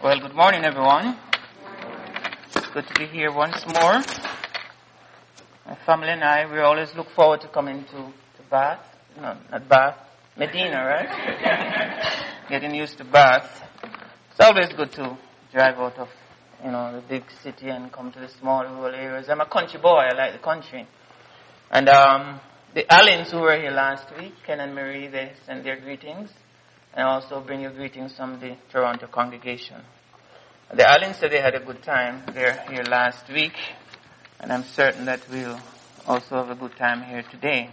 Well, good morning, everyone. It's good to be here once more. My family and I, we always look forward to coming to Bath. No, not Bath. Medina, right? Getting used to Bath. It's always good to drive out of, the big city and come to the small rural areas. I'm a country boy. I like the country. And the Allens who were here last week, Ken and Marie, they sent their greetings. And also bring your greetings from the Toronto congregation. The Allens said they had a good time. They're here last week. And I'm certain that we'll also have a good time here today.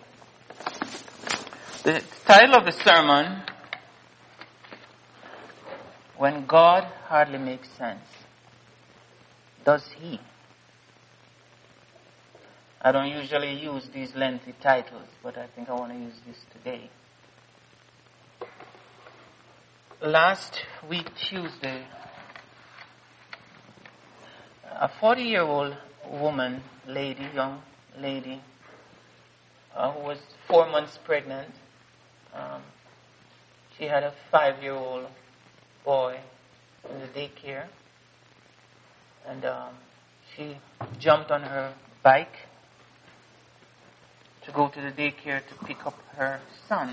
The title of the sermon, When God Hardly Makes Sense. Does He? I don't usually use these lengthy titles, but I think I want to use this today. Last week, Tuesday, a 40-year-old woman, young lady, who was 4 months pregnant. She had a 5-year-old boy in the daycare. And she jumped on her bike to go to the daycare to pick up her son.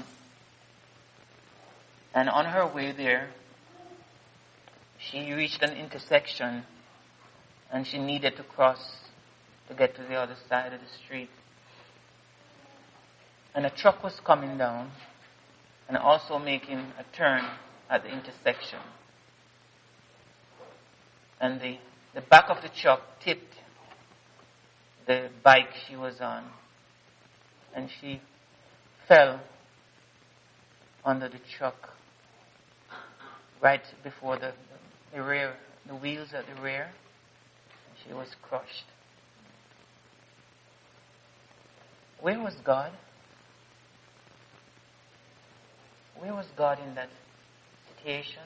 And on her way there, she reached an intersection and she needed to cross to get to the other side of the street. And a truck was coming down and also making a turn at the intersection. And the back of the truck tipped the bike she was on. And she fell under the truck right before the rear, the wheels at the rear. And she was crushed. Where was God? Where was God in that situation?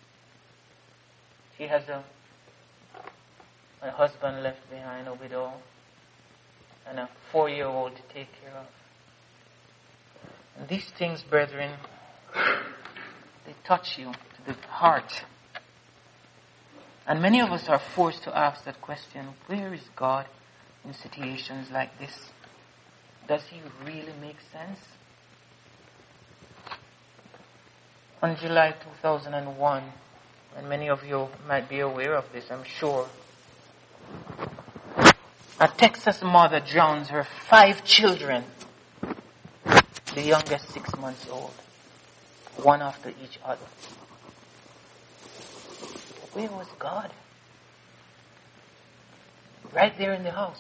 She has a husband left behind, a widow, and a 4-year-old to take care of. And these things, brethren, they touch you to the heart. And many of us are forced to ask that question, where is God in situations like this? Does He really make sense? On July 2001, and many of you might be aware of this, I'm sure, a Texas mother drowns her 5 children, the youngest 6 months old, one after each other. Where was God? Right there in the house.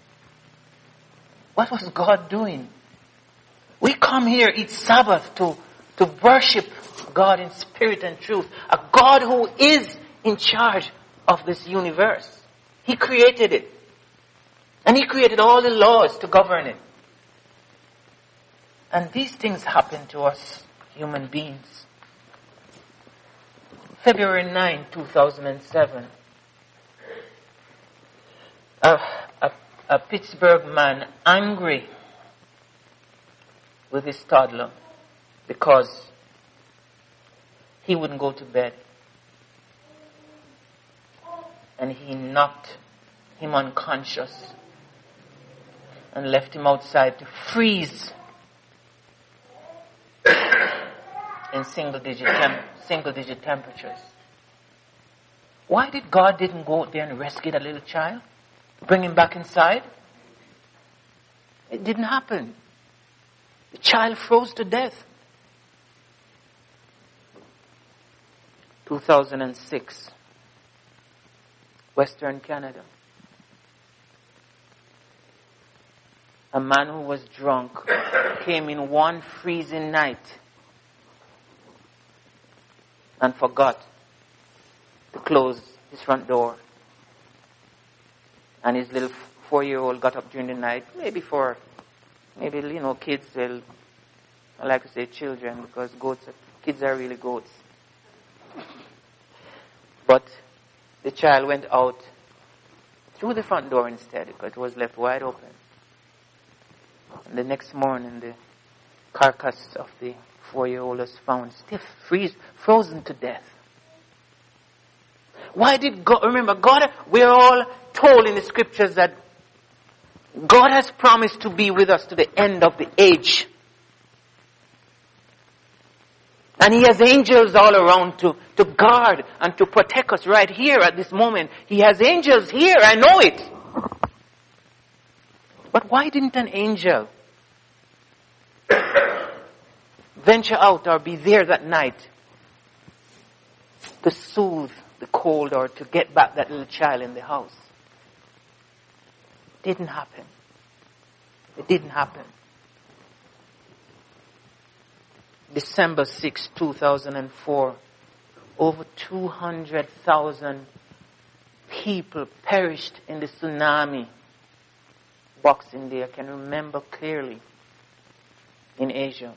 What was God doing? We come here each Sabbath to worship God in spirit and truth. A God who is in charge of this universe. He created it. And He created all the laws to govern it. And these things happen to us, human beings. February 9, 2007, a Pittsburgh man angry with his toddler because he wouldn't go to bed. And he knocked him unconscious and left him outside to freeze in single digit temperatures. Why did God didn't go out there and rescue that little child? Bring him back inside? It didn't happen. The child froze to death. 2006, Western Canada. A man who was drunk came in one freezing night and forgot to close his front door. And his little 4-year-old got up during the night, maybe kids, I like to say children, because kids are really goats. But the child went out through the front door instead, because it was left wide open. And the next morning, the carcass of the 4-year-old was found stiff, frozen to death. Why did God, remember, God, we're all told in the scriptures that God has promised to be with us to the end of the age. And He has angels all around to guard and to protect us right here at this moment. He has angels here, I know it. But why didn't an angel venture out or be there that night to soothe the cold or to get back that little child in the house? It didn't happen. It didn't happen. December 6, 2004, over 200,000 people perished in the tsunami. Boxing Day, I can remember clearly, in Asia.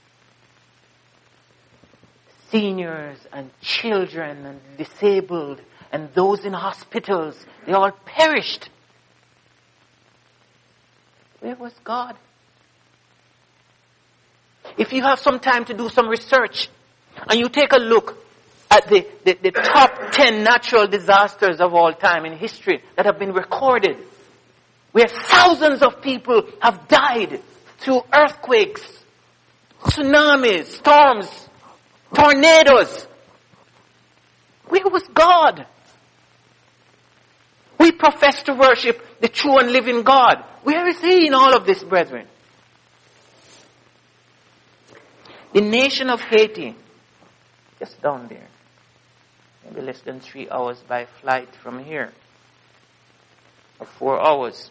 Seniors and children and disabled and those in hospitals, they all perished. Where was God? If you have some time to do some research and you take a look at the top 10 natural disasters of all time in history that have been recorded, where thousands of people have died through earthquakes, tsunamis, storms, tornadoes. Where was God? We profess to worship the true and living God. Where is He in all of this, brethren? The nation of Haiti, just down there, maybe less than 3 hours by flight from here, or 4 hours.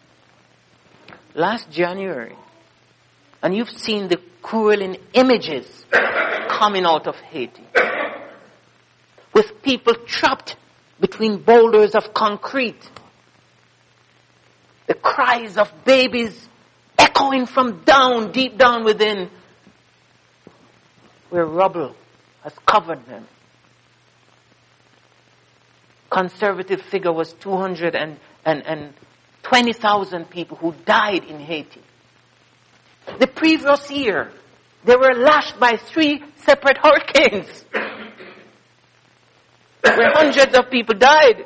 Last January, and you've seen the cruel images coming out of Haiti, with people trapped between boulders of concrete, the cries of babies echoing from deep down within, where rubble has covered them. Conservative figure was 220,000 people who died in Haiti. The previous year, they were lashed by 3 separate hurricanes, where hundreds of people died.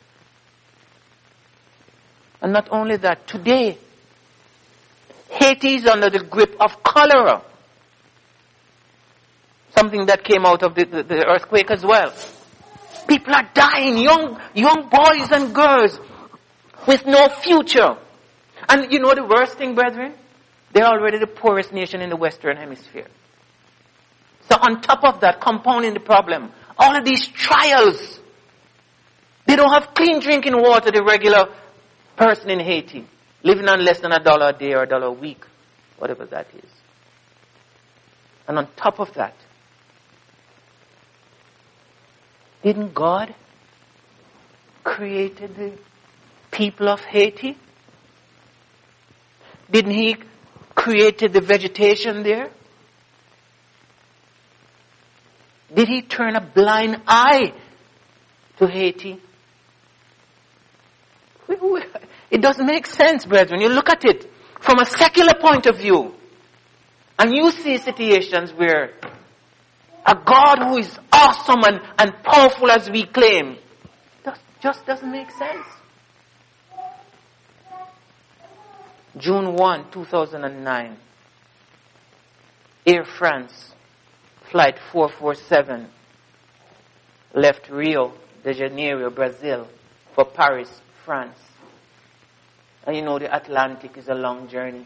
And not only that, today, Haiti is under the grip of cholera. Something that came out of the earthquake as well. People are dying, young boys and girls with no future. And you know the worst thing, brethren? They're already the poorest nation in the Western Hemisphere. So on top of that, compounding the problem, all of these trials, they don't have clean drinking water, the regular person in Haiti, living on less than $1 a day or $1 a week, whatever that is. And on top of that, didn't God create the people of Haiti? Didn't He create the vegetation there? Did He turn a blind eye to Haiti? It doesn't make sense, brethren. You look at it from a secular point of view, and you see situations where a God who is awesome and powerful as we claim just doesn't make sense. June 1, 2009, Air France, flight 447, left Rio de Janeiro, Brazil, for Paris, France. And you know the Atlantic is a long journey.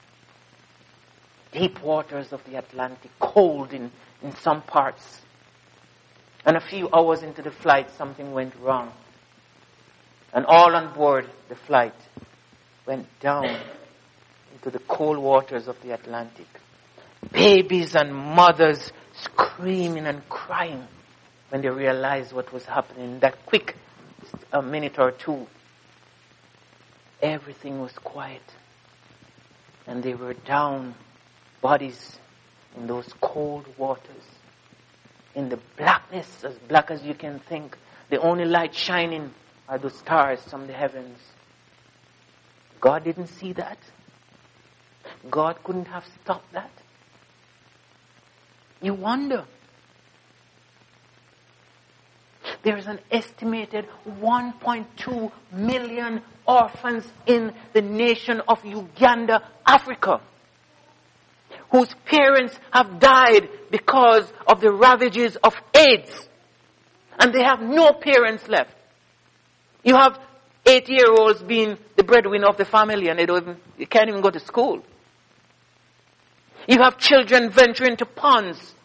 Deep waters of the Atlantic, cold in some parts. And a few hours into the flight, something went wrong. And all on board the flight went down into the cold waters of the Atlantic. Babies and mothers screaming and crying when they realized what was happening. That quick minute or two, everything was quiet. And they were down, bodies in those cold waters, in the blackness, as black as you can think. The only light shining are the stars from the heavens. God didn't see that. God couldn't have stopped that. You wonder. there is an estimated 1.2 million orphans in the nation of Uganda, Africa, whose parents have died because of the ravages of AIDS. And they have no parents left. You have 8-year-olds being the breadwinner of the family and they can't even go to school. You have children venturing into ponds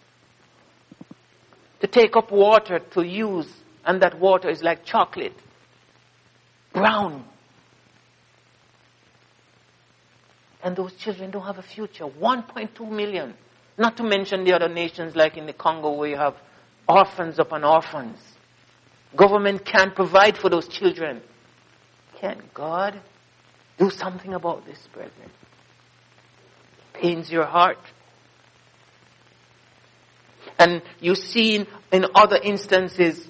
to take up water to use, and that water is like chocolate, brown. And those children don't have a future. 1.2 million. Not to mention the other nations like in the Congo where you have orphans upon orphans. Government can't provide for those children. Can God do something about this, brethren? Pains your heart. And you see in other instances,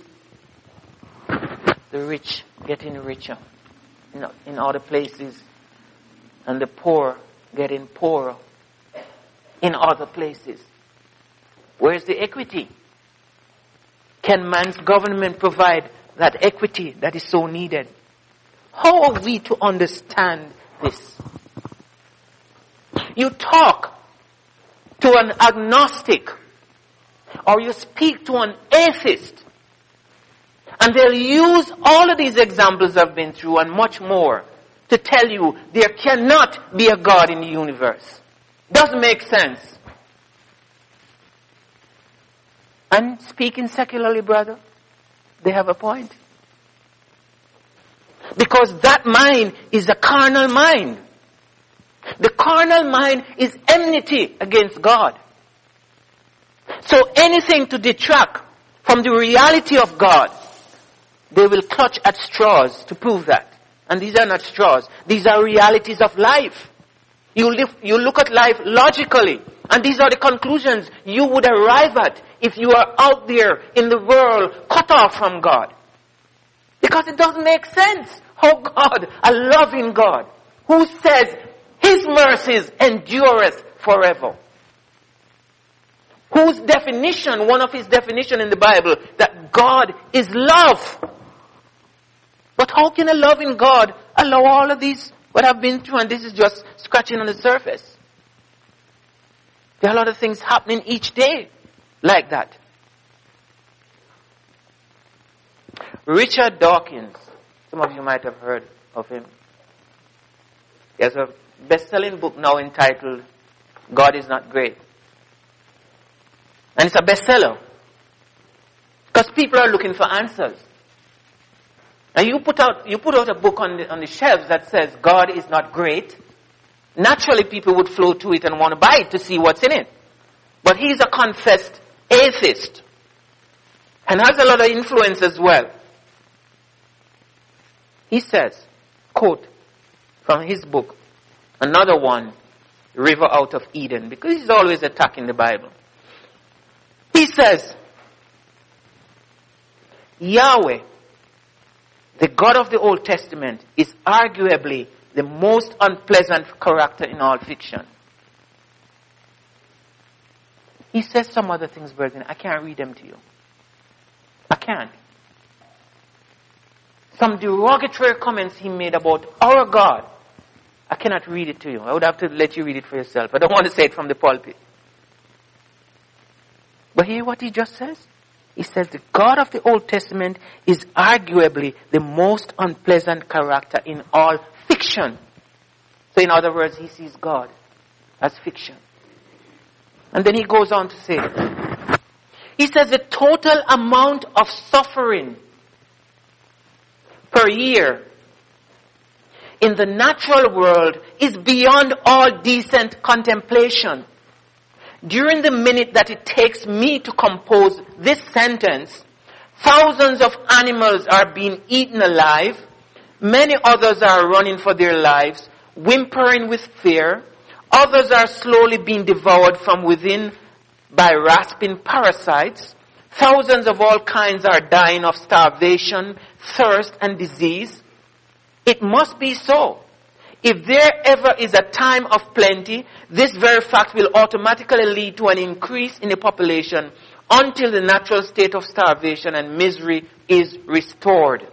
the rich getting richer in other places, and the poor getting poorer in other places. Where's the equity? Can man's government provide that equity that is so needed? How are we to understand this? You talk to an agnostic, or you speak to an atheist, and they'll use all of these examples I've been through and much more to tell you there cannot be a God in the universe. Doesn't make sense. And speaking secularly, brother, they have a point. Because that mind is a carnal mind. The carnal mind is enmity against God. So anything to detract from the reality of God, they will clutch at straws to prove that. And these are not straws. These are realities of life. You look at life logically. And these are the conclusions you would arrive at if you are out there in the world cut off from God. Because it doesn't make sense. Oh God, a loving God, who says His mercies endureth forever. Whose definition, one of His definition in the Bible, that God is love. But how can a loving God allow all of these, what I've been through, and this is just scratching on the surface? There are a lot of things happening each day like that. Richard Dawkins, some of you might have heard of him. He has a best-selling book now entitled God is Not Great. And it's a bestseller. Because people are looking for answers. And you put out a book on the shelves that says God is not great. Naturally people would flow to it and want to buy it to see what's in it. But he's a confessed atheist. And has a lot of influence as well. He says, quote from his book, another one, River Out of Eden, because he's always attacking the Bible. He says, Yahweh, the God of the Old Testament, is arguably the most unpleasant character in all fiction. He says some other things, brethren. I can't read them to you. I can't. Some derogatory comments he made about our God. I cannot read it to you. I would have to let you read it for yourself. I don't want to say it from the pulpit. But hear what he just says. He says the God of the Old Testament is arguably the most unpleasant character in all fiction. So in other words, he sees God as fiction. And then he goes on to say, he says the total amount of suffering per year in the natural world is beyond all decent contemplation. During the minute that it takes me to compose this sentence, thousands of animals are being eaten alive. Many others are running for their lives, whimpering with fear. Others are slowly being devoured from within by rasping parasites. Thousands of all kinds are dying of starvation, thirst, and disease. It must be so. If there ever is a time of plenty, this very fact will automatically lead to an increase in the population until the natural state of starvation and misery is restored.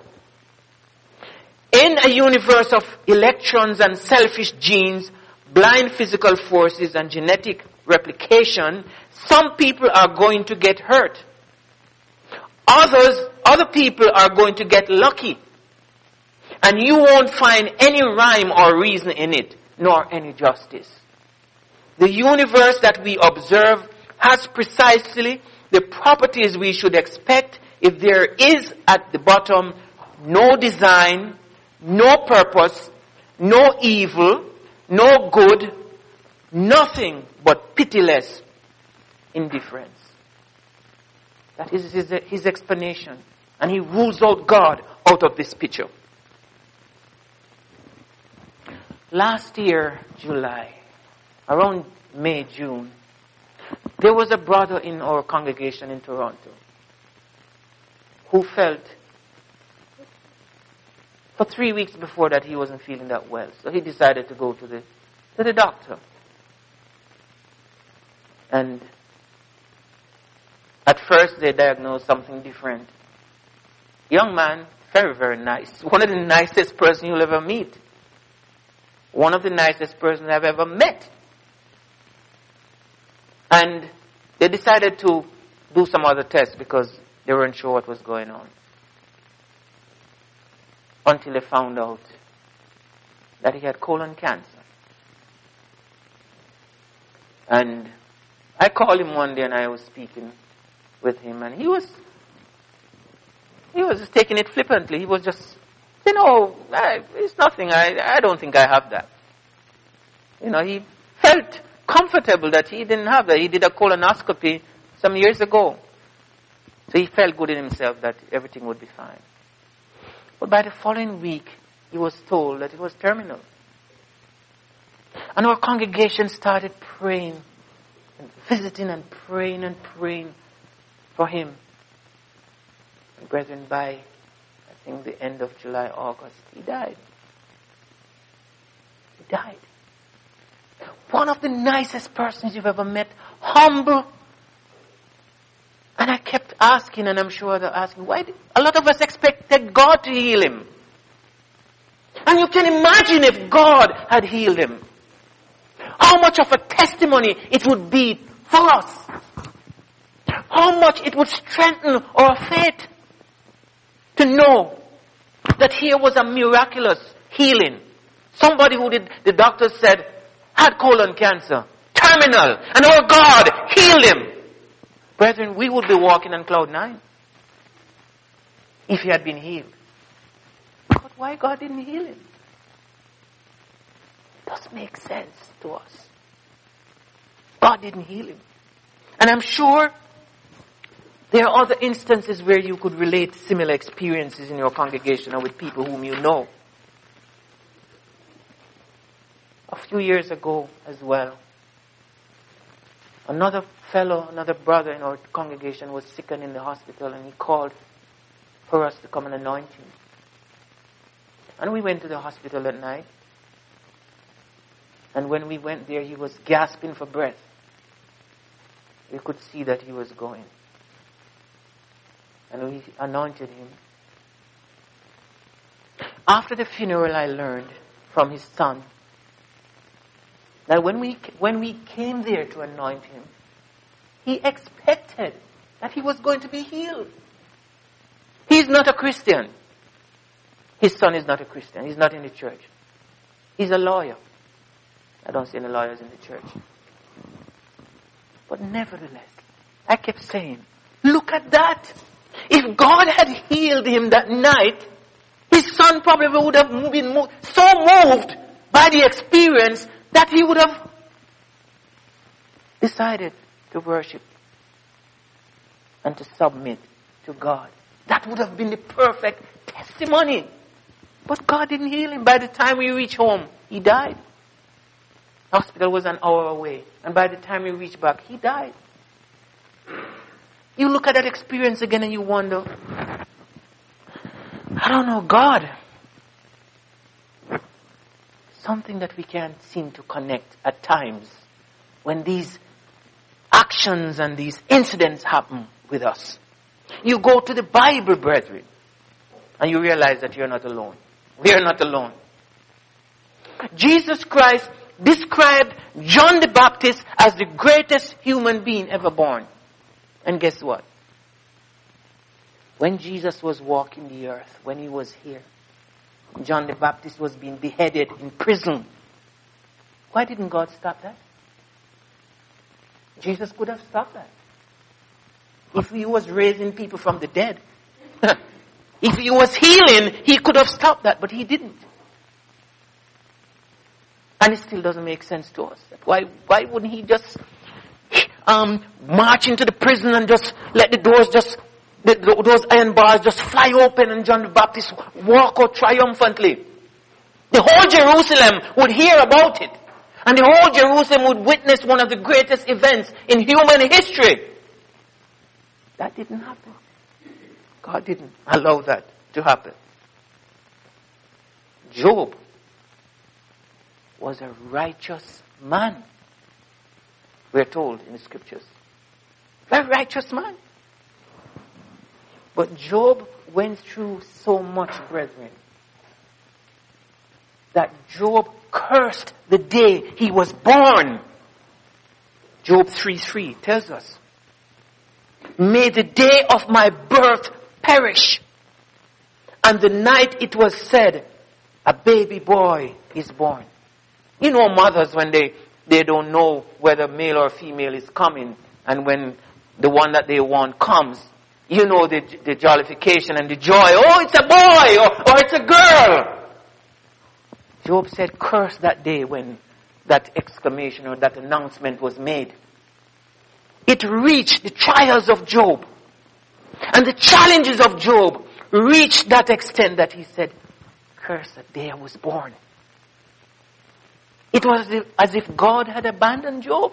In a universe of electrons and selfish genes, blind physical forces and genetic replication, some people are going to get hurt. Other people are going to get lucky. And you won't find any rhyme or reason in it, nor any justice. The universe that we observe has precisely the properties we should expect if there is at the bottom no design, no purpose, no evil, no good, nothing but pitiless indifference. That is his explanation. And he rules out God out of this picture. Last year, July, around May, June, there was a brother in our congregation in Toronto who felt for 3 weeks before that he wasn't feeling that well. So he decided to go to the doctor. And at first they diagnosed something different. Young man, very, very nice. One of the nicest person you'll ever meet. One of the nicest persons I've ever met. And they decided to do some other tests because they weren't sure what was going on. Until they found out that he had colon cancer. And I called him one day and I was speaking with him, and he was just taking it flippantly. He was just, it's nothing. I don't think I have that. He felt comfortable that he didn't have that. He did a colonoscopy some years ago. So he felt good in himself that everything would be fine. But by the following week, he was told that it was terminal. And our congregation started praying, and visiting and praying for him. And brethren, by, I think, the end of July, August, he died. He died. One of the nicest persons you've ever met. Humble. And I kept asking, and I'm sure they're asking, why did a lot of us expected God to heal him? And you can imagine if God had healed him. How much of a testimony it would be for us. How much it would strengthen our faith to know that here was a miraculous healing. Somebody who the doctors said had colon cancer, terminal, and our God healed him. Brethren, we would be walking on cloud 9 if he had been healed. But why God didn't heal him? It doesn't make sense to us. God didn't heal him. And I'm sure there are other instances where you could relate similar experiences in your congregation or with people whom you know. A few years ago as well, another brother in our congregation was sick and in the hospital, and he called for us to come and anoint him. And we went to the hospital at night. And when we went there, he was gasping for breath. We could see that he was going. And we anointed him. After the funeral, I learned from his son that when we came there to anoint him, he expected that he was going to be healed. He's not a Christian. His son is not a Christian. He's not in the church. He's a lawyer. I don't see any lawyers in the church. But nevertheless, I kept saying, look at that. If God had healed him that night, his son probably would have been so moved by the experience that he would have decided to worship and to submit to God. That would have been the perfect testimony. But God didn't heal him. By the time we reached home, he died. Hospital was an hour away. And by the time we reached back, he died. You look at that experience again and you wonder, I don't know, God. Something that we can't seem to connect at times when these actions and these incidents happen with us. You go to the Bible, brethren, and you realize that you're not alone. We are not alone. Jesus Christ described John the Baptist as the greatest human being ever born. And guess what? When Jesus was walking the earth, when he was here, John the Baptist was being beheaded in prison. Why didn't God stop that? Jesus could have stopped that. If he was raising people from the dead, if he was healing, he could have stopped that, but he didn't. And it still doesn't make sense to us. Why wouldn't he just march into the prison and just let the doors those iron bars just fly open and John the Baptist walk out triumphantly? The whole Jerusalem would hear about it. And the whole Jerusalem would witness one of the greatest events in human history. That didn't happen. God didn't allow that to happen. Job was a righteous man, we're told in the scriptures. A righteous man. But Job went through so much, brethren, that Job cursed the day he was born. Job 3:3 tells us, "May the day of my birth perish, and the night it was said, a baby boy is born." You know mothers when they don't know whether male or female is coming, and when the one that they want comes, you know the jollification and the joy. Oh, it's a boy or it's a girl. Job said, curse that day when that exclamation or that announcement was made. It reached the trials of Job. And the challenges of Job reached that extent that he said, curse the day I was born. It was as if God had abandoned Job.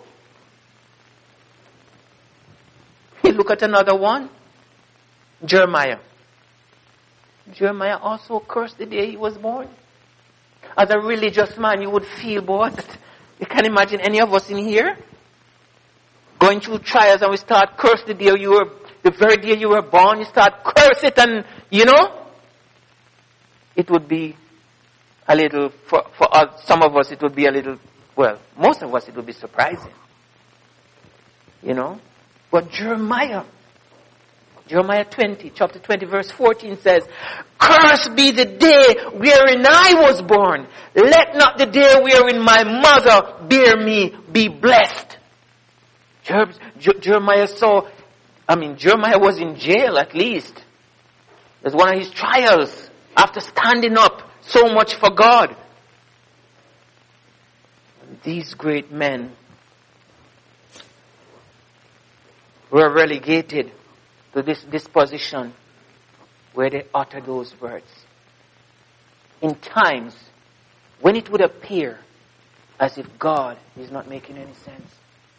You look at another one. Jeremiah. Jeremiah also cursed the day he was born. As a religious man, you would feel, boy, you can imagine any of us in here going through trials and we start curse the day the very day you were born, you start curse it, and it would be a little, for us, some of us it would be a little, well, most of us it would be surprising. But Jeremiah 20, chapter 20, verse 14 says, "Cursed be the day wherein I was born. Let not the day wherein my mother bare me be blessed." Jeremiah was in jail at least. That's one of his trials after standing up so much for God. These great men were relegated to this position where they utter those words in times when it would appear as if God is not making any sense.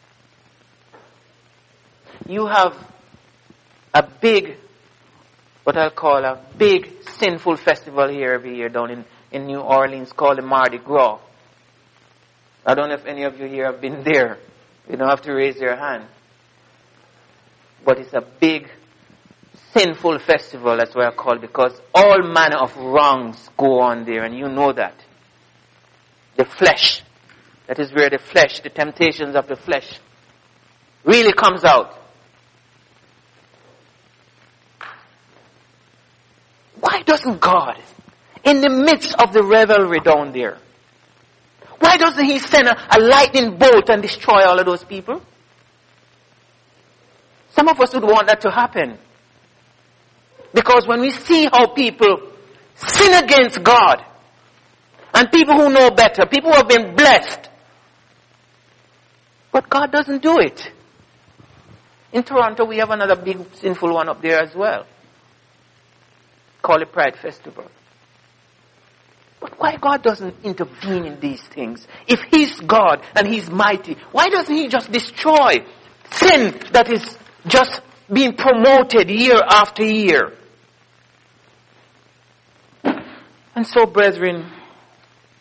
You have a big, what I'll call a big sinful festival here every year down in New Orleans called the Mardi Gras. I don't know if any of you here have been there. You don't have to raise your hand. But it's a big sinful festival, that's what I call it, because all manner of wrongs go on there, and you know that. The flesh, that is where the temptations of the flesh really comes out. Why doesn't God, in the midst of the revelry down there, why doesn't he send a lightning bolt and destroy all of those people? Some of us would want that to happen. Because when we see how people sin against God, and people who know better, people who have been blessed, but God doesn't do it. In Toronto, we have another big sinful one up there as well, called the Pride Festival. But why God doesn't intervene in these things? If he's God and he's mighty, why doesn't he just destroy sin that is just being promoted year after year? And so, brethren,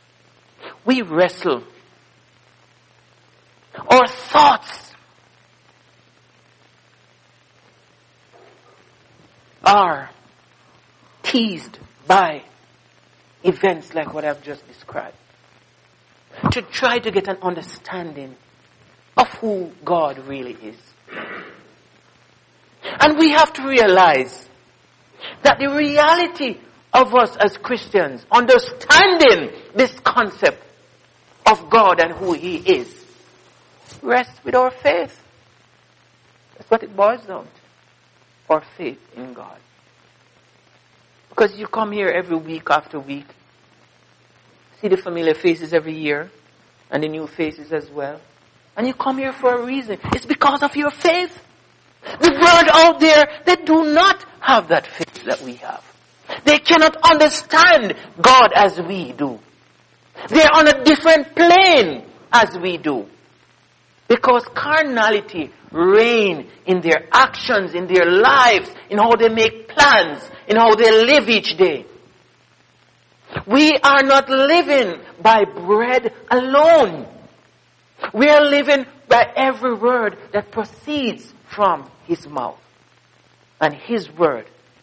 we wrestle. Our thoughts are teased by events like what I've just described, to try to get an understanding of who God really is. And we have to realize that the reality of us as Christians, understanding this concept of God and who He is, rests with our faith. That's what it boils down to. Our faith in God. Because you come here every week after week, see the familiar faces every year, and the new faces as well. And you come here for a reason. It's because of your faith. The world out there, they do not have that faith that we have. They cannot understand God as we do. They're on a different plane as we do. Because carnality reigns in their actions, in their lives, in how they make plans, in how they live each day. We are not living by bread alone. We are living by every word that proceeds from His mouth. And His word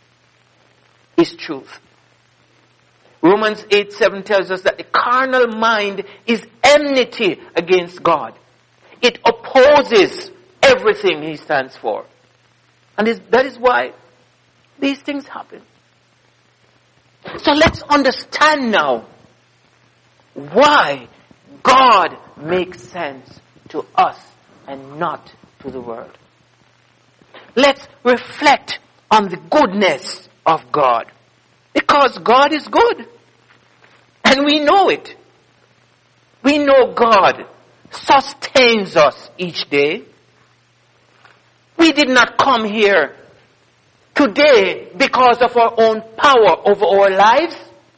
is truth. Romans 8:7 tells us that the carnal mind is enmity against God. It opposes everything He stands for. And that is why these things happen. So let's understand now why God makes sense to us and not to the world. Let's reflect on the goodness of God. Because God is good. And we know it. We know God sustains us each day. We did not come here today because of our own power over our lives.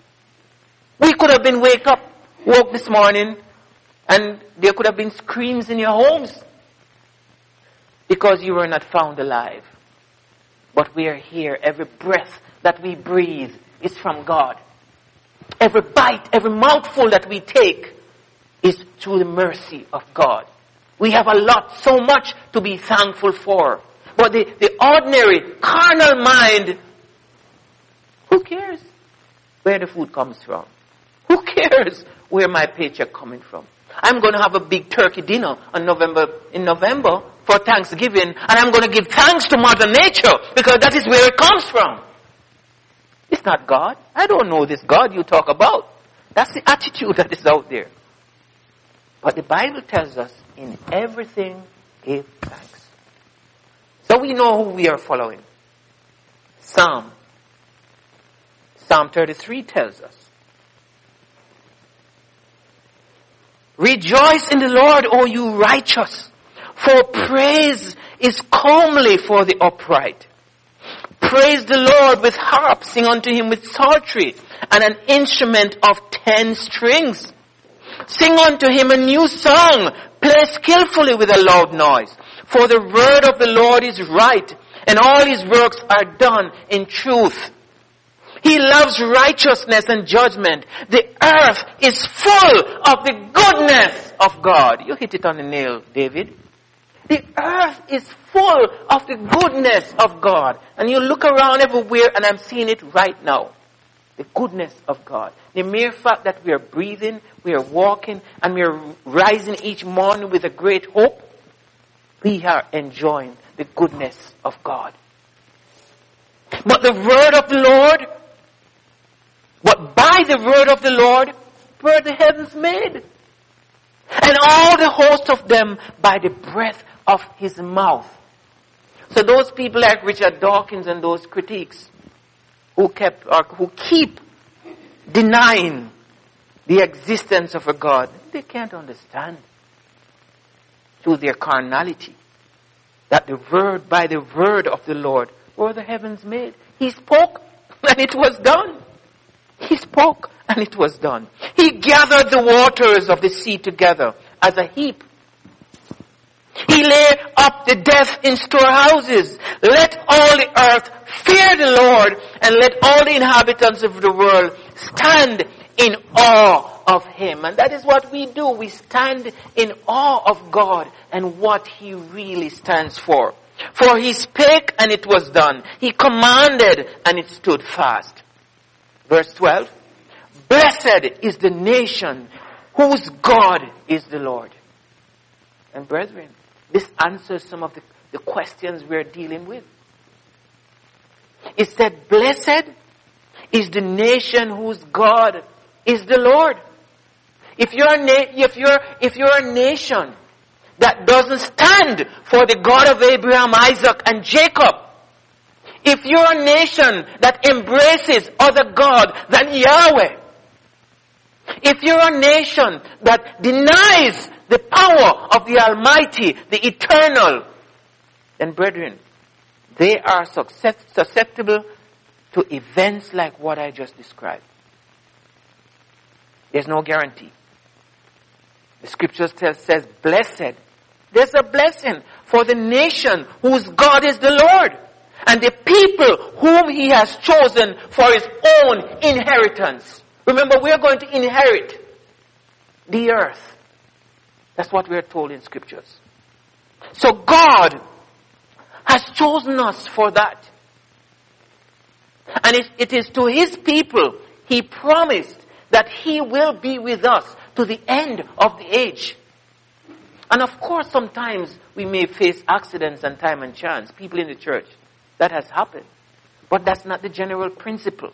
We could have been woke this morning, and there could have been screams in your homes because you were not found alive. But we are here. Every breath that we breathe is from God. Every bite, every mouthful that we take is through the mercy of God. We have a lot, so much to be thankful for. But the ordinary, carnal mind, who cares where the food comes from? Who cares where my paycheck coming from? I'm going to have a big turkey dinner in November for Thanksgiving, and I'm going to give thanks to Mother Nature because that is where it comes from. It's not God. I don't know this God you talk about. That's the attitude that is out there. But the Bible tells us in everything give thanks. So we know who we are following. Psalm 33 tells us, rejoice in the Lord, O you righteous, for praise is comely for the upright. Praise the Lord with harp, sing unto Him with psaltery, and an instrument of 10 strings. Sing unto Him a new song, play skillfully with a loud noise. For the word of the Lord is right, and all His works are done in truth. He loves righteousness and judgment. The earth is full of the goodness of God. You hit it on the nail, David. The earth is full of the goodness of God. And you look around everywhere, and I'm seeing it right now. The goodness of God. The mere fact that we are breathing, we are walking, and we are rising each morning with a great hope, we are enjoying the goodness of God. But by the word of the Lord were the heavens made, and all the host of them by the breath of His mouth. So those people like Richard Dawkins and those critiques who keep denying the existence of a God, they can't understand through their carnality that by the word of the Lord were the heavens made. He spoke and it was done. He spoke and it was done. He gathered the waters of the sea together as a heap. He laid up the deaf in storehouses. Let all the earth fear the Lord, and let all the inhabitants of the world stand in awe of Him. And that is what we do. We stand in awe of God and what He really stands for. For he spake and it was done. He commanded and it stood fast. Verse 12. Blessed is the nation whose God is the Lord. And brethren, this answers some of the questions we're dealing with. It said, blessed is the nation whose God is the Lord. If you're a nation that doesn't stand for the God of Abraham, Isaac, and Jacob, if you're a nation that embraces other God than Yahweh, if you're a nation that denies the power of the Almighty, the Eternal, then brethren, they are susceptible to events like what I just described. There's no guarantee. The scripture says, blessed. There's a blessing for the nation whose God is the Lord, and the people whom he has chosen for his own inheritance. Remember, we are going to inherit the earth. That's what we are told in scriptures. So God has chosen us for that. And it is to his people he promised that he will be with us to the end of the age. And of course, sometimes we may face accidents and time and chance. People in the church, that has happened. But that's not the general principle.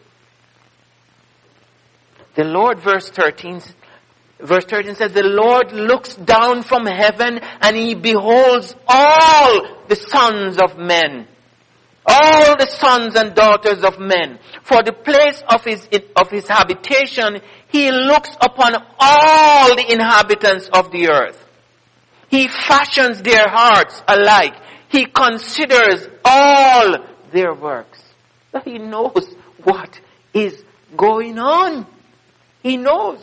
The Lord, verse 13 says, the Lord looks down from heaven and he beholds all the sons of men. All the sons and daughters of men. For the place of his habitation, he looks upon all the inhabitants of the earth. He fashions their hearts alike. He considers all their works. He knows what is going on. He knows.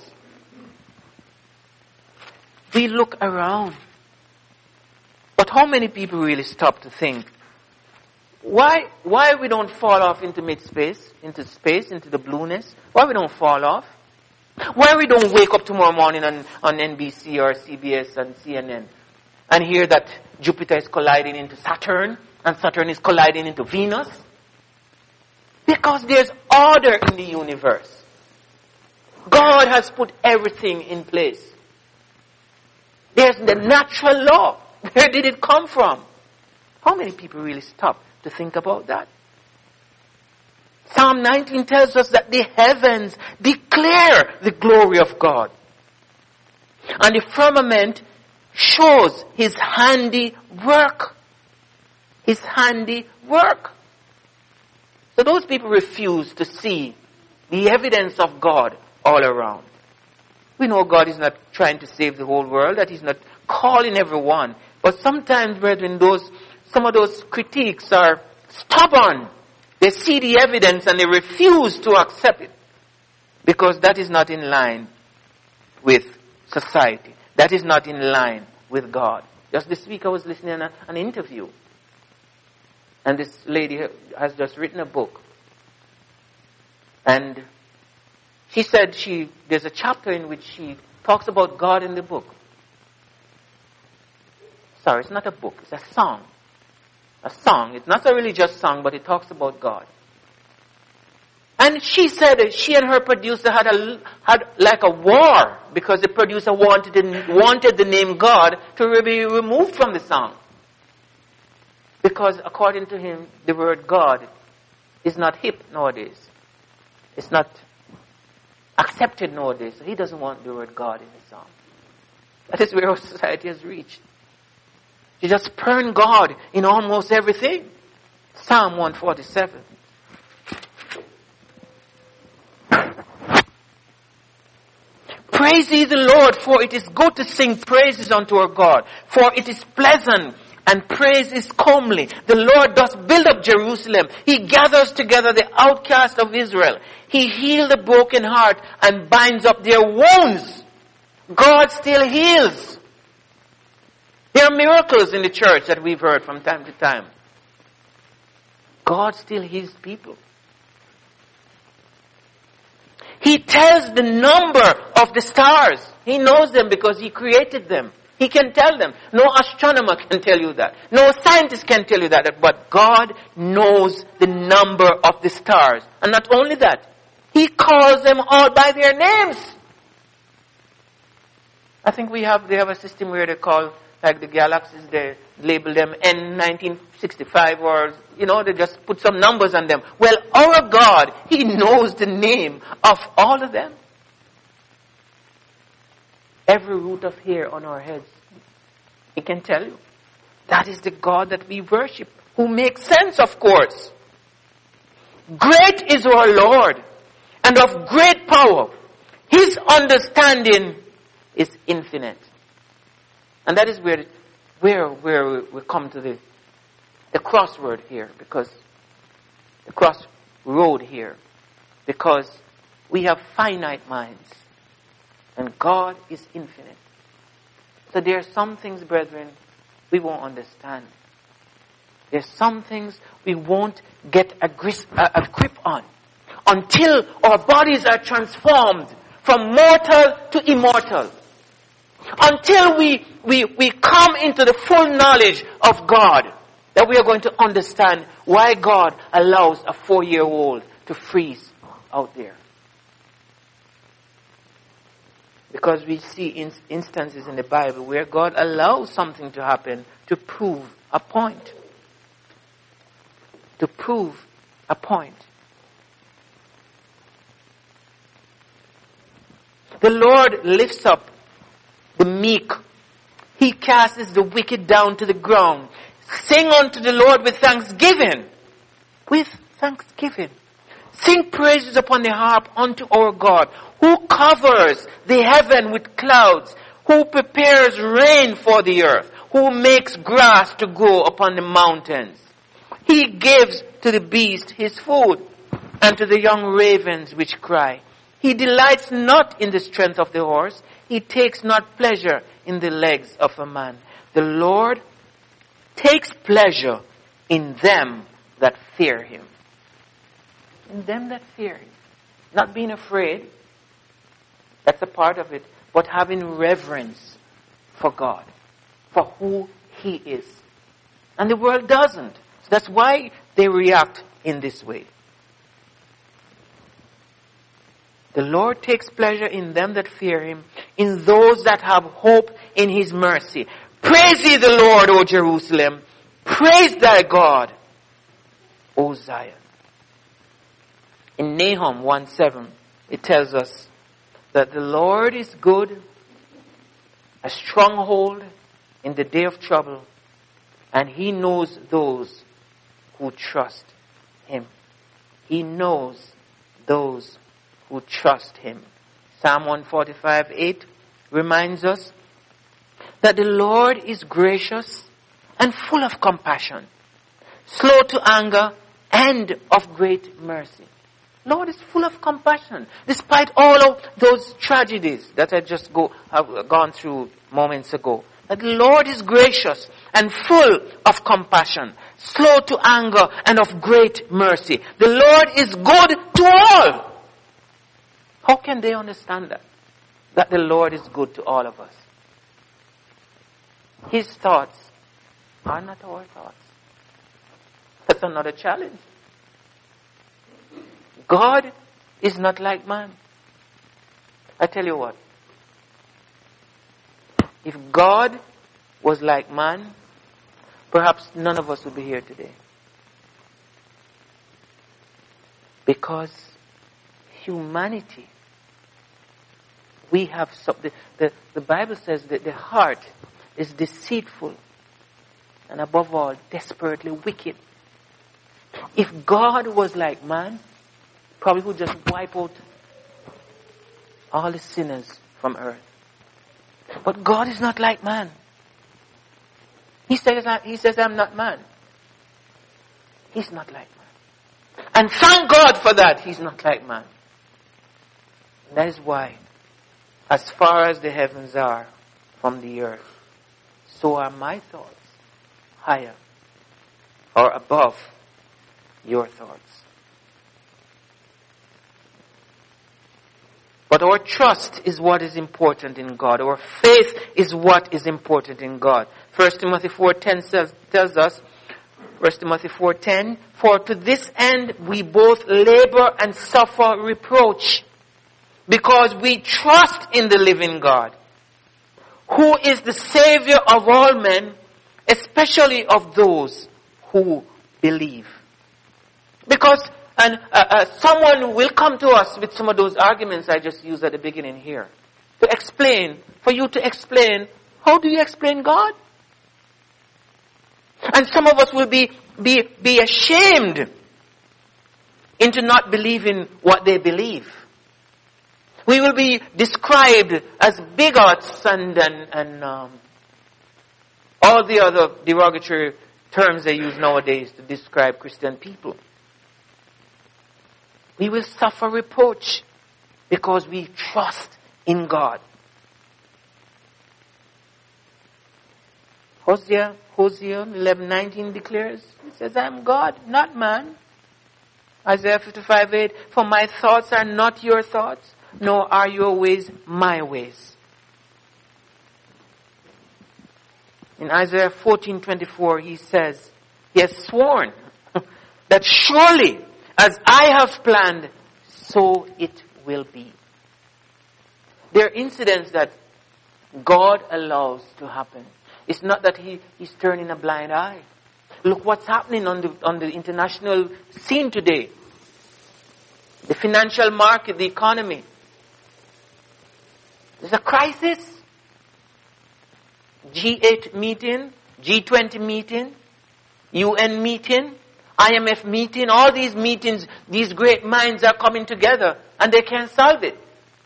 We look around. But how many people really stop to think, why we don't fall off into mid-space, into space, into the blueness? Why we don't fall off? Why we don't wake up tomorrow morning on NBC or CBS and CNN and hear that Jupiter is colliding into Saturn and Saturn is colliding into Venus? Because there's order in the universe. God has put everything in place. There's the natural law. Where did it come from? How many people really stop to think about that? Psalm 19 tells us that the heavens declare the glory of God. And the firmament shows his handiwork. His handiwork. So those people refuse to see the evidence of God all around. We know God is not trying to save the whole world, that he's not calling everyone. But sometimes, brethren, some of those critiques are stubborn. They see the evidence and they refuse to accept it. Because that is not in line with society. That is not in line with God. Just this week I was listening to an interview. And this lady has just written a book. And she said there's a chapter in which she talks about God in the book. Sorry, it's not a book, it's a song. A song. It's not a religious song, but it talks about God. And she said that she and her producer had like a war because the producer wanted the name God to be removed from the song. Because according to him, the word God is not hip nowadays. It's not accepted nowadays. So he doesn't want the word God in the song. That is where our society has reached. You just spurn God in almost everything. Psalm 147. Praise ye the Lord, for it is good to sing praises unto our God. For it is pleasant and praise is comely. The Lord doth build up Jerusalem. He gathers together the outcast of Israel. He healed the broken heart and binds up their wounds. God still heals. There are miracles in the church that we've heard from time to time. God still heals people. He tells the number of the stars. He knows them because he created them. He can tell them. No astronomer can tell you that. No scientist can tell you that. But God knows the number of the stars. And not only that, He calls them all by their names. I think they have a system where they call, like the galaxies, they label them N1965 or, they just put some numbers on them. Well, our God, He knows the name of all of them. Every root of hair on our heads, He can tell you. That is the God that we worship, who makes sense, of course. Great is our Lord, and of great power. His understanding is infinite. And that is where we come to the crossroad here, because the crossroad here, because we have finite minds. And God is infinite. So there are some things, brethren, we won't understand. There are some things we won't get a grip on until our bodies are transformed from mortal to immortal. Until we come into the full knowledge of God, that we are going to understand why God allows a 4-year-old to freeze out there. Because we see instances in the Bible where God allows something to happen to prove a point. To prove a point. The Lord lifts up the meek. He casts the wicked down to the ground. Sing unto the Lord with thanksgiving. With thanksgiving. Sing praises upon the harp unto our God, who covers the heaven with clouds, who prepares rain for the earth, who makes grass to grow upon the mountains. He gives to the beast his food, and to the young ravens which cry. He delights not in the strength of the horse. He takes not pleasure in the legs of a man. The Lord takes pleasure in them that fear Him. In them that fear Him. Not being afraid. That's a part of it. But having reverence for God. For who He is. And the world doesn't. So that's why they react in this way. The Lord takes pleasure in them that fear Him, in those that have hope in His mercy. Praise ye the Lord, O Jerusalem. Praise thy God, O Zion. In Nahum 1:7, it tells us that the Lord is good, a stronghold in the day of trouble, and He knows those who trust Him. He knows those who trust Him. Psalm 145:8 reminds us that the Lord is gracious and full of compassion, slow to anger and of great mercy. Lord is full of compassion, despite all of those tragedies that I just have gone through moments ago. That the Lord is gracious and full of compassion, slow to anger and of great mercy. The Lord is good to all. How can they understand that? That the Lord is good to all of us. His thoughts are not our thoughts. That's another challenge. God is not like man. I tell you what. If God was like man, perhaps none of us would be here today. Because humanity, we have the Bible says that the heart is deceitful and above all desperately wicked. If God was like man, probably would just wipe out all the sinners from earth. But God is not like man. He says I'm not man. He's not like man. And thank God for that. He's not like man. And that is why, as far as the heavens are from the earth, so are my thoughts higher or above your thoughts. But our trust is what is important in God. Our faith is what is important in God. 1 Timothy 4:10 tells us, 1 Timothy 4:10, for to this end we both labor and suffer reproach, because we trust in the living God, who is the Savior of all men, especially of those who believe. Because someone will come to us with some of those arguments I just used at the beginning here, to explain, for you to explain, how do you explain God? And some of us will be ashamed into not believing what they believe. We will be described as bigots and all the other derogatory terms they use nowadays to describe Christian people. We will suffer reproach because we trust in God. Hosea 11:19 declares, he says, I am God, not man. Isaiah 55:8, for my thoughts are not your thoughts, nor are your ways my ways. In Isaiah 14:24, he says, he has sworn that surely as I have planned, so it will be. There are incidents that God allows to happen. It's not that he's turning a blind eye. Look what's happening on the international scene today. The financial market, the economy. There's a crisis. G8 meeting, G20 meeting, UN meeting, IMF meeting, all these meetings, these great minds are coming together and they can't solve it.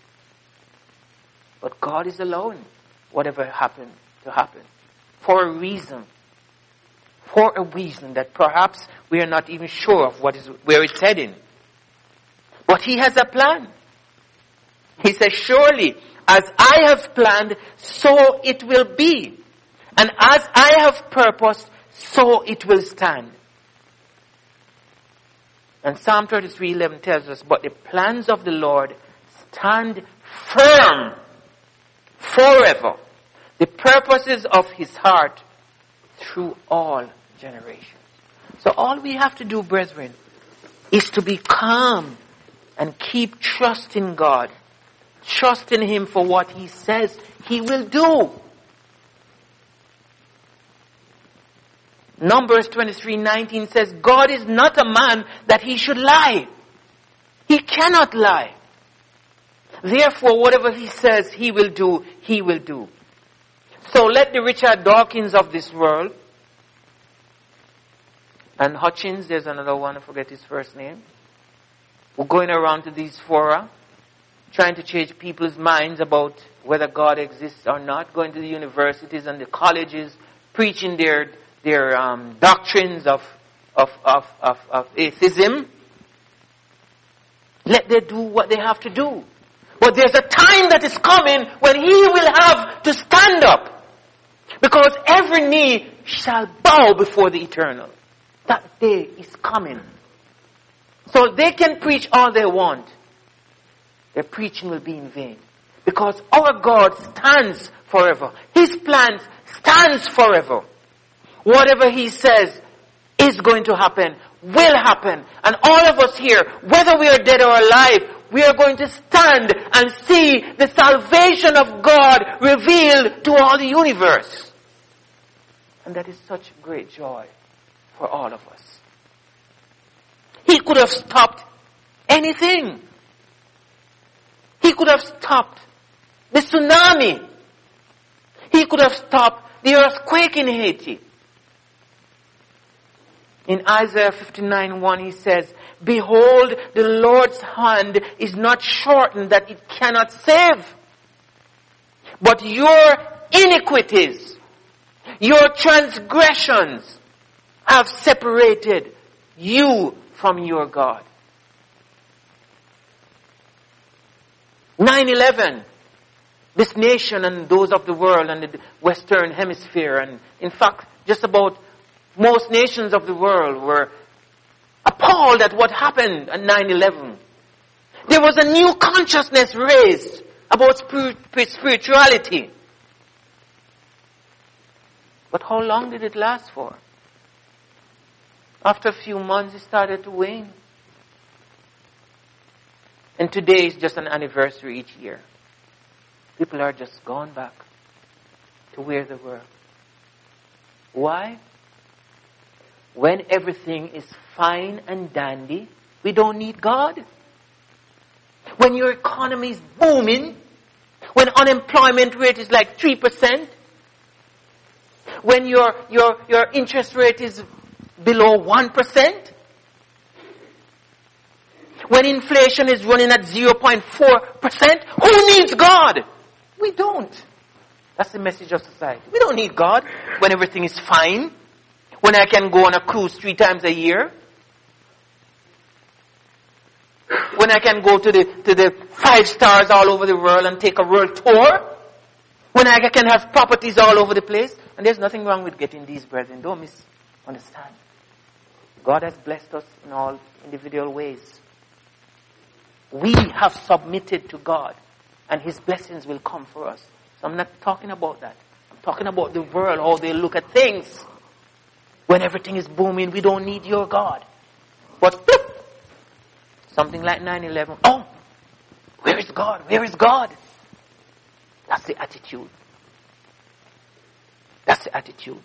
But God is allowing whatever happened to happen for a reason. For a reason that perhaps we are not even sure of where it's heading. But He has a plan. He says, surely as I have planned, so it will be. And as I have purposed, so it will stand. And Psalm 33:11 tells us, but the plans of the Lord stand firm forever. The purposes of His heart through all generations. So all we have to do, brethren, is to be calm and keep trusting God. Trust in Him for what He says He will do. Numbers 23:19 says, God is not a man that He should lie. He cannot lie. Therefore, whatever He says He will do, He will do. So let the Richard Dawkins of this world, and Hutchins, there's another one, I forget his first name, who are going around to these fora, trying to change people's minds about whether God exists or not, going to the universities and the colleges, preaching their doctrines of atheism. Let them do what they have to do. But there's a time that is coming when He will have to stand up. Because every knee shall bow before the Eternal. That day is coming. So they can preach all they want. Their preaching will be in vain. Because our God stands forever. His plans stands forever. Whatever He says is going to happen, will happen. And all of us here, whether we are dead or alive, we are going to stand and see the salvation of God revealed to all the universe. And that is such great joy for all of us. He could have stopped anything. He could have stopped the tsunami. He could have stopped the earthquake in Haiti. In Isaiah 59:1 He says, behold, the Lord's hand is not shortened that it cannot save. But your iniquities, your transgressions have separated you from your God. 9/11, this nation and those of the world and the Western Hemisphere, and in fact, just about most nations of the world were appalled at what happened at 9/11. There was a new consciousness raised about spirituality. But how long did it last for? After a few months, it started to wane. And today is just an anniversary each year. People are just gone back to where they were. Why? When everything is fine and dandy, we don't need God. When your economy is booming, when unemployment rate is like 3%, when your interest rate is below 1%, when inflation is running at 0.4%, who needs God? We don't. That's the message of society. We don't need God when everything is fine, when I can go on a cruise 3 times a year, when I can go to the 5 stars all over the world and take a world tour, when I can have properties all over the place. And there's nothing wrong with getting these, brethren. Don't misunderstand. God has blessed us in all individual ways. We have submitted to God, and His blessings will come for us. So I'm not talking about that. I'm talking about the world, how they look at things. When everything is booming, we don't need your God. But something like 9/11. Oh, where is God? Where is God? That's the attitude. That's the attitude.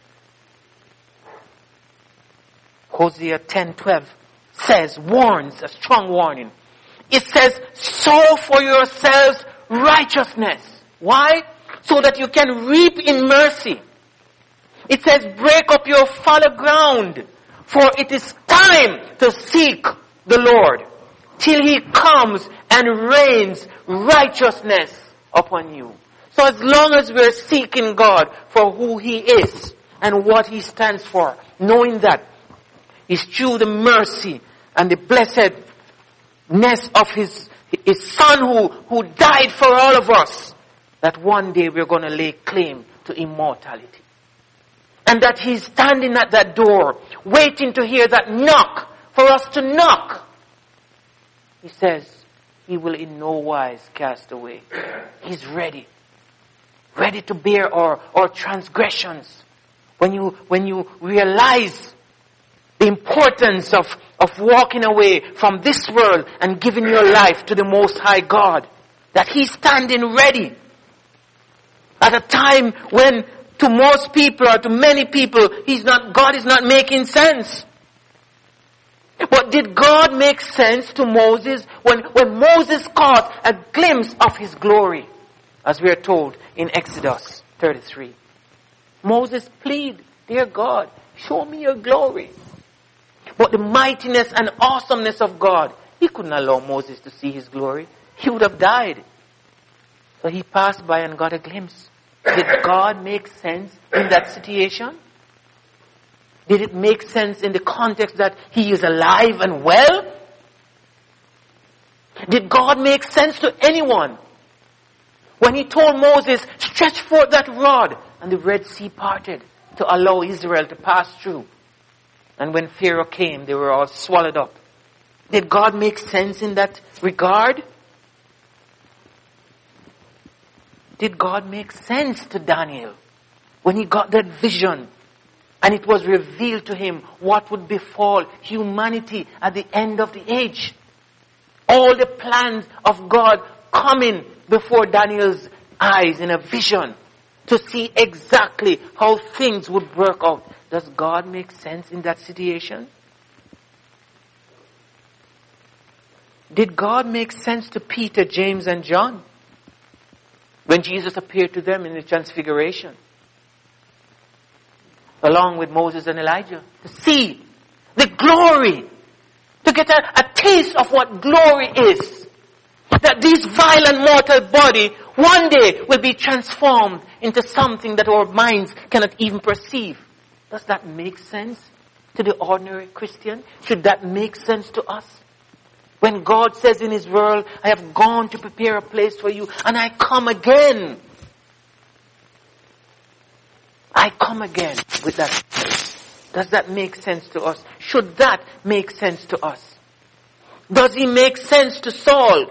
Hosea 10:12 says, warns, a strong warning. It says, sow for yourselves righteousness. Why? So that you can reap in mercy. It says, break up your fallow ground, for it is time to seek the Lord, till He comes and rains righteousness upon you. So as long as we're seeking God for who He is and what He stands for, knowing that it's through the mercy and the blessedness of His Son who died for all of us, that one day we're going to lay claim to immortality. And that He's standing at that door, waiting to hear that knock, for us to knock. He says, He will in no wise cast away. He's ready. Ready to bear our transgressions. When you realize the importance of walking away from this world and giving your life to the Most High God, that He's standing ready. At a time when to most people or to many people, God is not making sense. But did God make sense to Moses when Moses caught a glimpse of His glory, as we are told in Exodus 33? Moses pleaded, dear God, show me your glory. But the mightiness and awesomeness of God, He couldn't allow Moses to see His glory. He would have died. So he passed by and got a glimpse. Did God make sense in that situation? Did it make sense in the context that He is alive and well? Did God make sense to anyone? When He told Moses, stretch forth that rod, and the Red Sea parted to allow Israel to pass through. And when Pharaoh came, they were all swallowed up. Did God make sense in that regard? Did God make sense to Daniel when he got that vision and it was revealed to him what would befall humanity at the end of the age? All the plans of God coming before Daniel's eyes in a vision to see exactly how things would work out. Does God make sense in that situation? Did God make sense to Peter, James, and John when Jesus appeared to them in the Transfiguration, along with Moses and Elijah, to see the glory, to get a taste of what glory is? That this vile and mortal body one day will be transformed into something that our minds cannot even perceive. Does that make sense to the ordinary Christian? Should that make sense to us? When God says in His word, I have gone to prepare a place for you and I come again. I come again with that place. Does that make sense to us? Should that make sense to us? Does he make sense to Saul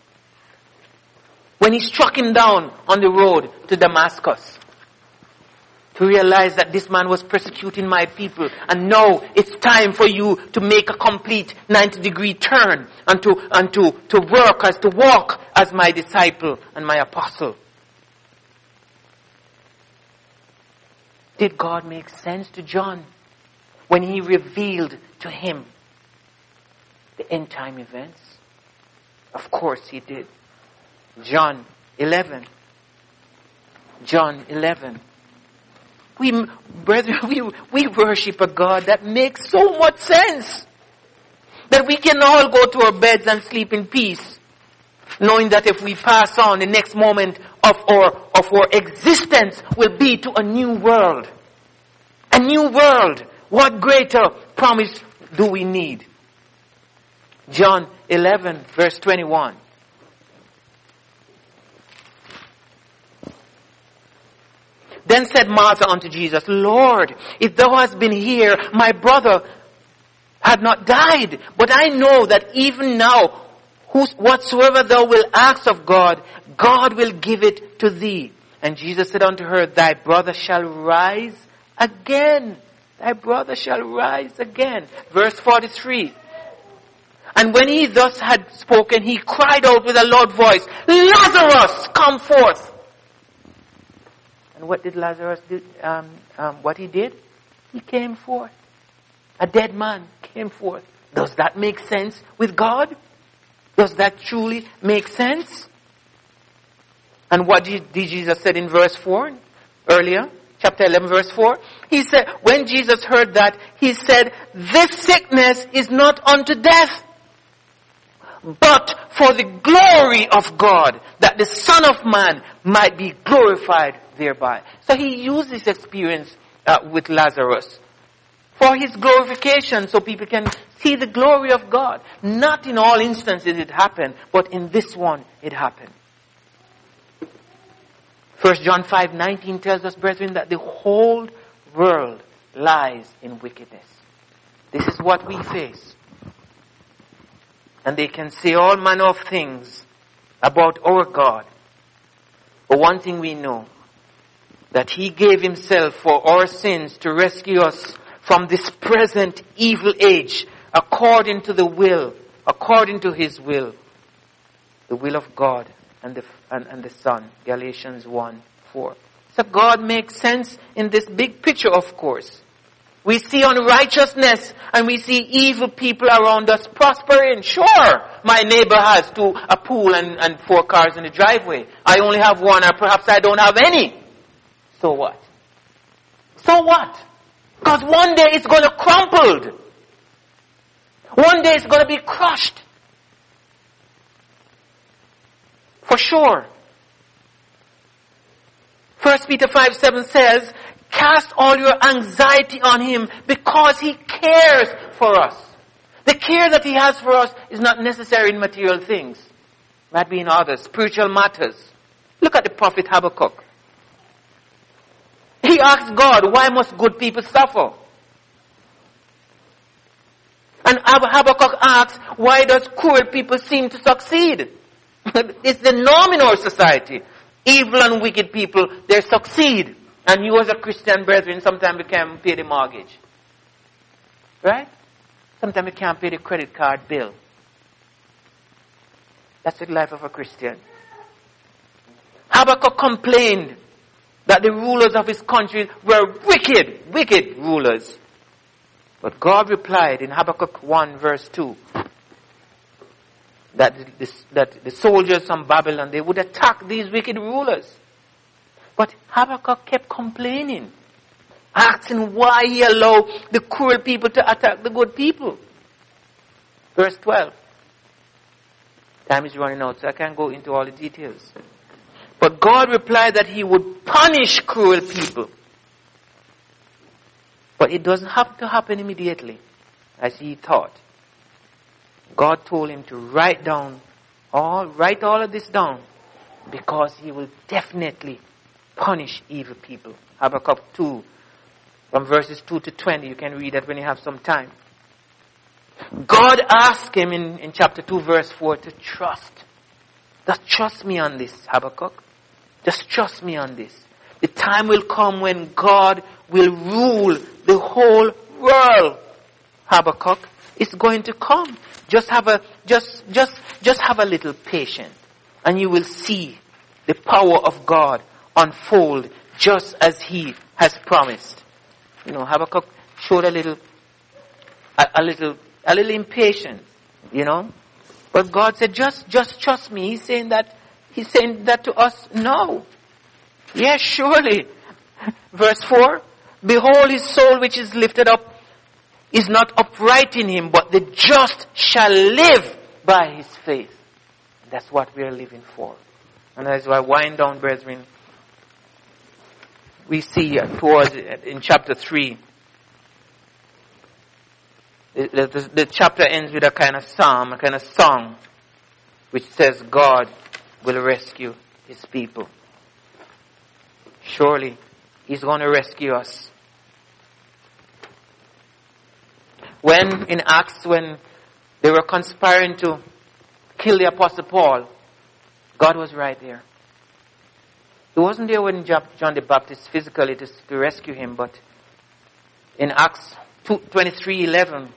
when he struck him down on the road to Damascus? To realize that this man was persecuting my people, and now it's time for you to make a complete 90-degree turn and to walk as my disciple and my apostle. Did God make sense to John when he revealed to him the end time events? Of course he did. John 11. We worship a God that makes so much sense. That we can all go to our beds and sleep in peace, knowing that if we pass on, the next moment of our existence will be to a new world. A new world. What greater promise do we need? John 11 verse 21. Then said Martha unto Jesus, Lord, if thou hadst been here, my brother had not died. But I know that even now, whatsoever thou wilt ask of God, God will give it to thee. And Jesus said unto her, thy brother shall rise again. Thy brother shall rise again. Verse 43. And when he thus had spoken, he cried out with a loud voice, Lazarus, come forth. And what did Lazarus do? What he did? He came forth. A dead man came forth. Does that make sense with God? Does that truly make sense? And what did Jesus said in verse 4 earlier? Chapter 11 verse 4. He said, when Jesus heard that, he said, this sickness is not unto death, but for the glory of God, that the Son of Man might be glorified thereby. So he used this experience with Lazarus for his glorification, so people can see the glory of God. Not in all instances it happened, but in this one it happened. 1 John 5:19 tells us, brethren, that the whole world lies in wickedness. This is what we face. And they can say all manner of things about our God. But one thing we know, that he gave himself for our sins to rescue us from this present evil age, according to his will, the will of God and the Son. Galatians 1:4. So God makes sense in this big picture, of course. We see unrighteousness and we see evil people around us prospering. Sure, my neighbor has a pool and 4 cars in the driveway. I only have one, or perhaps I don't have any. So what? So what? Because one day it's going to crumple. One day it's going to be crushed. For sure. 1 Peter 5:7 says, cast all your anxiety on him because he cares for us. The care that he has for us is not necessary in material things. It might be in other spiritual matters. Look at the prophet Habakkuk. He asked God, why must good people suffer? And Habakkuk asks, why does cruel people seem to succeed? It's the norm in our society. Evil and wicked people, they succeed. And you as a Christian brethren, sometimes you can't pay the mortgage. Right? Sometimes you can't pay the credit card bill. That's the life of a Christian. Habakkuk complained that the rulers of his country were wicked rulers. But God replied in Habakkuk 1 verse 2 that the soldiers from Babylon, they would attack these wicked rulers. But Habakkuk kept complaining, asking why he allowed the cruel people to attack the good people. Verse 12. Time is running out, so I can't go into all the details. But God replied that he would punish cruel people. But it doesn't have to happen immediately, as he thought. God told him to write all of this down, because he will definitely punish evil people. Habakkuk 2, from verses 2 to 20. You can read that when you have some time. God asked him in chapter 2 verse 4 to trust. Just trust me on this, Habakkuk. Just trust me on this. The time will come when God will rule the whole world. Habakkuk, it's going to come. Just have a little patience, and you will see the power of God unfold just as He has promised. You know, Habakkuk showed a little impatience, you know. But God said, just trust me. He's saying that to us now. Yes, surely. Verse 4, behold, his soul which is lifted up is not upright in him, but the just shall live by his faith. That's what we are living for. And as I wind down, brethren, we see in chapter 3, the chapter ends with a kind of psalm, a kind of song, which says God will rescue his people. Surely he's going to rescue us. When in Acts, when they were conspiring to kill the Apostle Paul, God was right there. He wasn't there when John the Baptist physically to rescue him, but in Acts 23:11,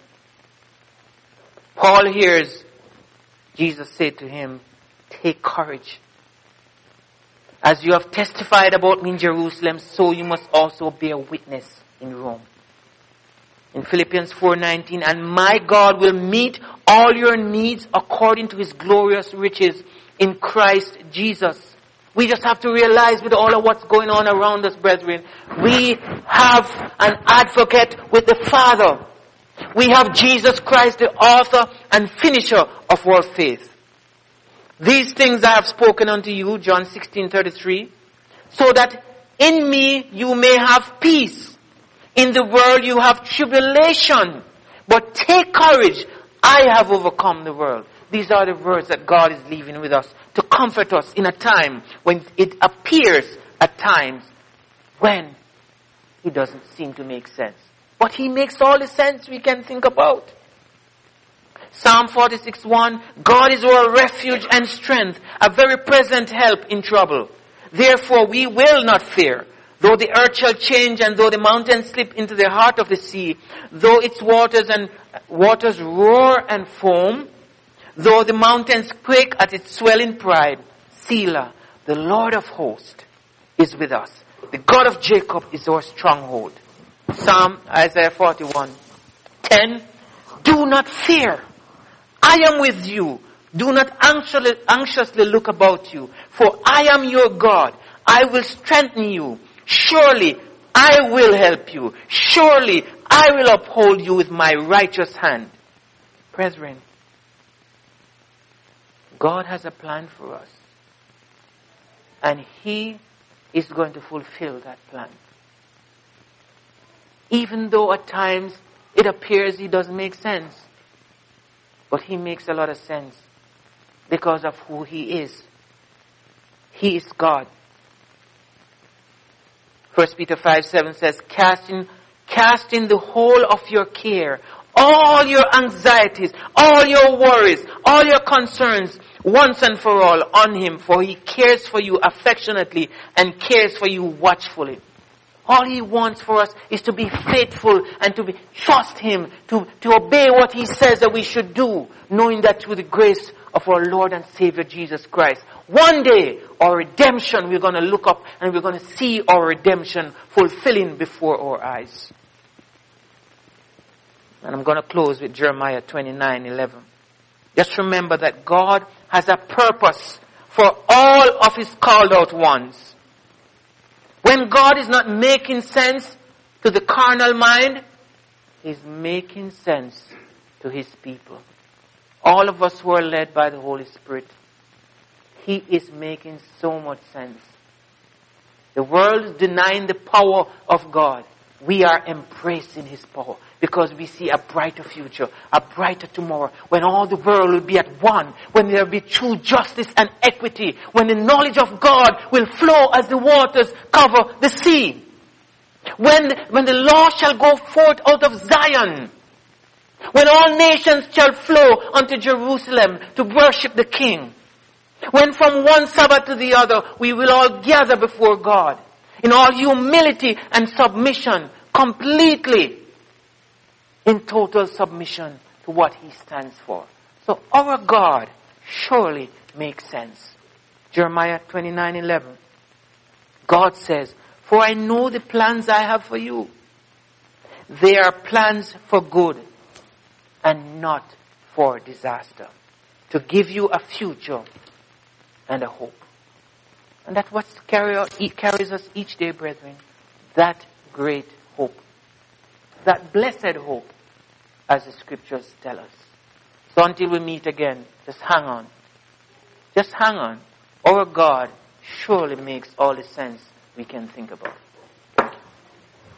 Paul hears Jesus say to him, take courage. As you have testified about me in Jerusalem, so you must also bear witness in Rome. In Philippians 4:19, and my God will meet all your needs according to his glorious riches in Christ Jesus. We just have to realize with all of what's going on around us, brethren, we have an advocate with the Father. We have Jesus Christ, the author and finisher of our faith. These things I have spoken unto you, John 16:33, so that in me you may have peace. In the world you have tribulation, but take courage, I have overcome the world. These are the words that God is leaving with us to comfort us in a time when it appears at times when it doesn't seem to make sense. But he makes all the sense we can think about. Psalm 46:1, God is our refuge and strength, a very present help in trouble. Therefore we will not fear. Though the earth shall change, and though the mountains slip into the heart of the sea, though its waters roar and foam, though the mountains quake at its swelling pride, Selah, the Lord of hosts, is with us. The God of Jacob is our stronghold. Isaiah 41:10, do not fear. I am with you. Do not anxiously look about you, for I am your God. I will strengthen you. Surely I will help you. Surely I will uphold you with my righteous hand. Brethren, God has a plan for us. And he is going to fulfill that plan. Even though at times it appears he doesn't make sense. But he makes a lot of sense because of who he is. He is God. 1 Peter 5:7 says, casting the whole of your care, all your anxieties, all your worries, all your concerns, once and for all on him, for he cares for you affectionately and cares for you watchfully. All he wants for us is to be faithful and to trust him, to obey what he says that we should do, knowing that through the grace of our Lord and Savior Jesus Christ, one day our redemption, we're going to look up and we're going to see our redemption fulfilling before our eyes. And I'm going to close with Jeremiah 29:11. Just remember that God has a purpose for all of his called out ones. When God is not making sense to the carnal mind, he's making sense to his people. All of us who are led by the Holy Spirit, he is making so much sense. The world is denying the power of God. We are embracing his power because we see a brighter future, a brighter tomorrow, when all the world will be at one, when there will be true justice and equity, when the knowledge of God will flow as the waters cover the sea. When the law shall go forth out of Zion, When all nations shall flow unto Jerusalem to worship the King. When from one Sabbath to the other we will all gather before God in all humility and submission, completely in total submission to what He stands for. So our God surely makes sense. Jeremiah 29:11. God says, "For I know the plans I have for you. They are plans for good and not for disaster, to give you a future and a hope." And that's what carries us each day, brethren. That great hope. That blessed hope, as the scriptures tell us. So until we meet again, just hang on. Just hang on. Our God surely makes all the sense we can think about.